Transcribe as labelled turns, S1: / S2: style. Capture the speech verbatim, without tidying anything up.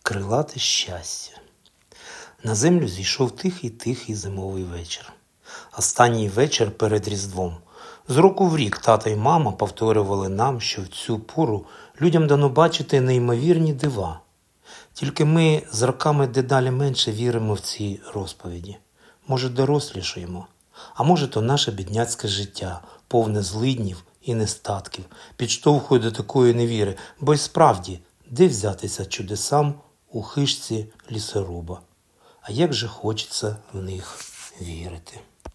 S1: Крилате щастя. На землю зійшов тихий-тихий зимовий вечір. Останній вечір перед Різдвом. З року в рік тата й мама повторювали нам, що в цю пору людям дано бачити неймовірні дива. Тільки ми з роками дедалі менше віримо в ці розповіді. Може, дорослішаємо, а може, то наше бідняцьке життя, повне злиднів і нестатків, підштовхує до такої невіри, бо й справді, де взятися чудесам у хижці лісоруба? А як же хочеться в них вірити.